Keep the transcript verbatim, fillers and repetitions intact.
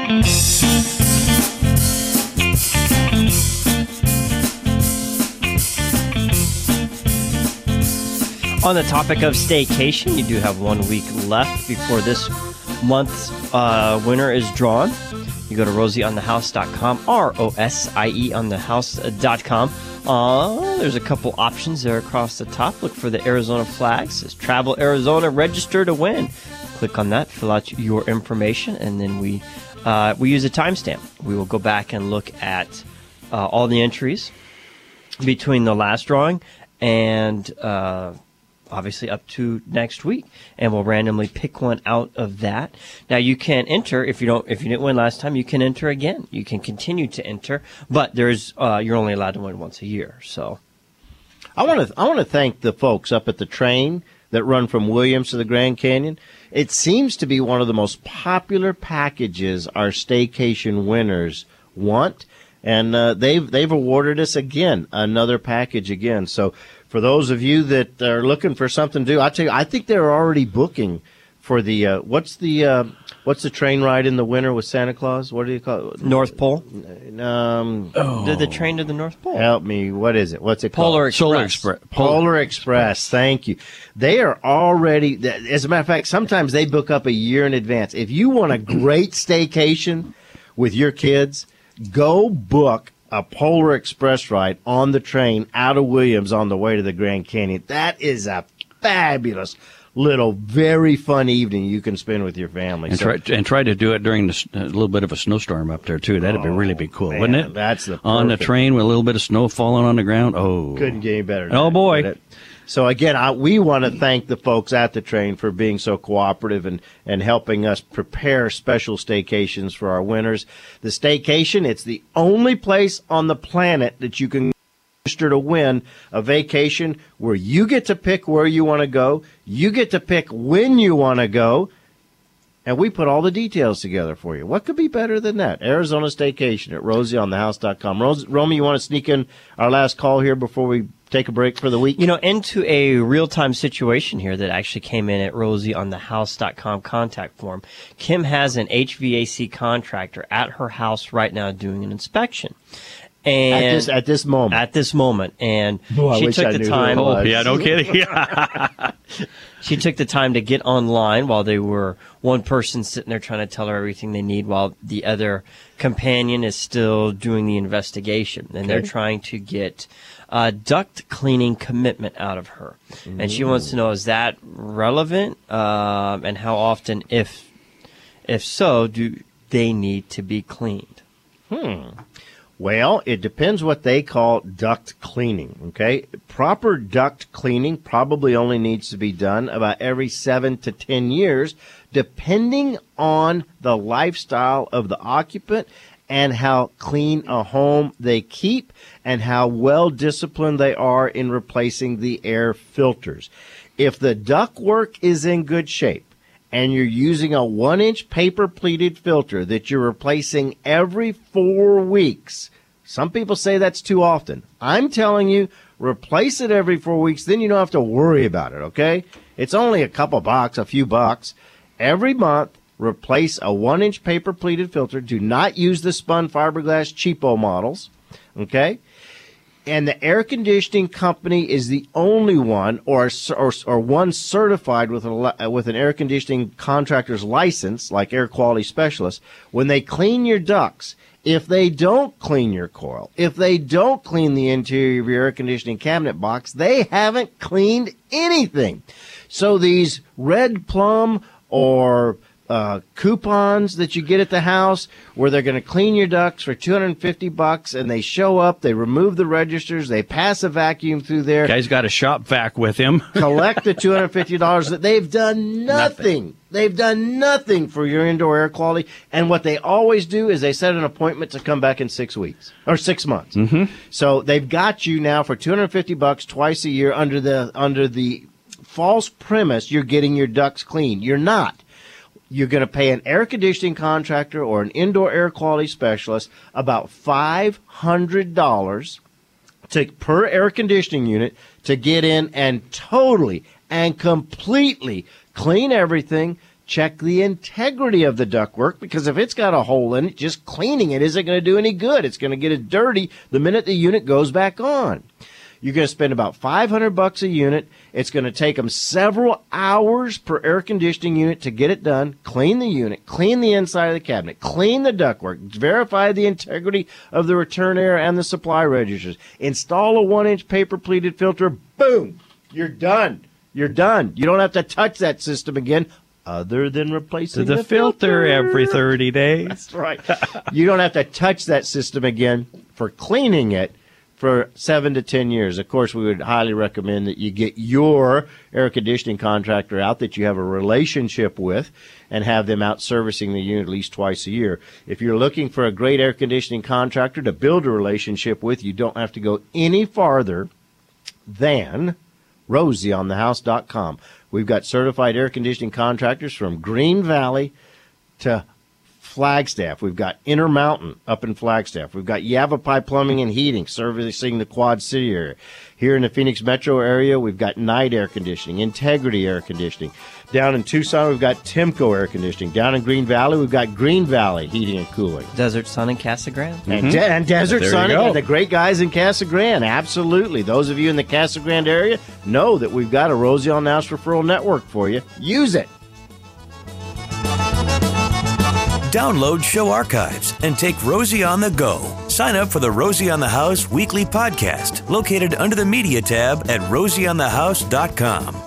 On the topic of staycation, you do have one week left before this month's uh, winner is drawn. You go to rosie on the house dot com, R O S I E on the house dot com. Uh, there's a couple options there across the top. Look for the Arizona flag. It says Travel Arizona, register to win. Click on that, fill out your information, and then we uh, we use a timestamp. We will go back and look at uh, all the entries between the last drawing and uh, obviously up to next week, and we'll randomly pick one out of that. Now you can enter if you don't if you didn't win last time, you can enter again. You can continue to enter, but there's uh, you're only allowed to win once a year. So I want to I want to thank the folks up at the train that run from Williams to the Grand Canyon. It seems to be one of the most popular packages our staycation winners want, and uh, they've they've awarded us again another package again. So for those of you that are looking for something to do, I tell you, I think they're already booking for the uh, what's the uh, what's the train ride in the winter with Santa Claus? What do you call it? North Pole. Um, oh. the, the train to the North Pole. Help me. What is it? What's it Polar called? Express. Solar Express. Polar, Polar Express. Thank you. They are already. As a matter of fact, sometimes they book up a year in advance. If you want a great staycation with your kids, go book a Polar Express ride on the train out of Williams on the way to the Grand Canyon. That is a fabulous little, very fun evening you can spend with your family. And, so, try, and try to do it during the, a little bit of a snowstorm up there, too. That'd oh, be really be cool, man, wouldn't it? That's the On the train with a little bit of snow falling on the ground. Oh. Couldn't get any better than Oh, that, boy. could it? So, again, I, we want to thank the folks at the train for being so cooperative and, and helping us prepare special staycations for our winners. The staycation, it's the only place on the planet that you can register to win a vacation where you get to pick where you want to go, you get to pick when you want to go, and we put all the details together for you. What could be better than that? Arizona Staycation at rosie on the house dot com. Rose, Romy, you want to sneak in our last call here before we take a break for the week? You know, into a real-time situation here that actually came in at rosie on the house dot com contact form. Kim has an H V A C contractor at her house right now doing an inspection. And at this at this moment. At this moment. And oh, I she wish took I the knew time. who it was. Oh, yeah, no kidding. She took the time to get online while they were one person sitting there trying to tell her everything they need while the other companion is still doing the investigation. And okay. They're trying to get uh, duct cleaning commitment out of her. Mm. And she wants to know, is that relevant? Um, and how often, if if so, do they need to be cleaned? Hmm. Well, it depends what they call duct cleaning, okay? Proper duct cleaning probably only needs to be done about every seven to ten years, depending on the lifestyle of the occupant and how clean a home they keep and how well disciplined they are in replacing the air filters. If the ductwork is in good shape, and you're using a one-inch paper-pleated filter that you're replacing every four weeks, some people say that's too often. I'm telling you, replace it every four weeks, then you don't have to worry about it, okay? It's only a couple bucks, a few bucks. Every month, replace a one-inch paper-pleated filter. Do not use the spun fiberglass cheapo models, okay? And the air conditioning company is the only one or or, or one certified with, a, with an air conditioning contractor's license, like Air Quality Specialist. When they clean your ducts, if they don't clean your coil, if they don't clean the interior of your air conditioning cabinet box, they haven't cleaned anything. So these Red Plum or Uh, coupons that you get at the house where they're going to clean your ducts for two hundred fifty bucks, and they show up, they remove the registers, they pass a vacuum through there. Guy's got a shop vac with him. Collect the two hundred fifty dollars. That they've done nothing. nothing. They've done nothing for your indoor air quality. And what they always do is they set an appointment to come back in six weeks or six months. Mm-hmm. So they've got you now for two hundred fifty bucks twice a year under the under the false premise you're getting your ducts clean. You're not. You're going to pay an air conditioning contractor or an indoor air quality specialist about five hundred dollars to, per air conditioning unit to get in and totally and completely clean everything, check the integrity of the ductwork, because if it's got a hole in it, just cleaning it isn't going to do any good. It's going to get it dirty the minute the unit goes back on. You're going to spend about five hundred bucks a unit. It's going to take them several hours per air conditioning unit to get it done. Clean the unit, clean the inside of the cabinet, clean the ductwork, verify the integrity of the return air and the supply registers. Install a one-inch paper pleated filter. Boom! You're done. You're done. You don't have to touch that system again, other than replacing the, the filter filter every thirty days. That's right. You don't have to touch that system again for cleaning it for seven to ten years. Of course, we would highly recommend that you get your air conditioning contractor out that you have a relationship with and have them out servicing the unit at least twice a year. If you're looking for a great air conditioning contractor to build a relationship with, you don't have to go any farther than Rosie on the house dot com. We've got certified air conditioning contractors from Green Valley to Flagstaff. We've got Intermountain up in Flagstaff. We've got Yavapai Plumbing and Heating servicing the Quad City area. Here in the Phoenix metro area, we've got Knight Air Conditioning, Integrity Air Conditioning. Down in Tucson, we've got Timco Air Conditioning. Down in Green Valley, we've got Green Valley Heating and Cooling. Desert Sun and Casa Grande. Mm-hmm. And, De- and Desert There Sun you go. and the great guys in Casa Grande. Absolutely. Those of you in the Casa Grande area know that we've got a Rosie on the House referral network for you. Use it. Download show archives and take Rosie on the go. Sign up for the Rosie on the House weekly podcast, located under the media tab at rosie on the house dot com.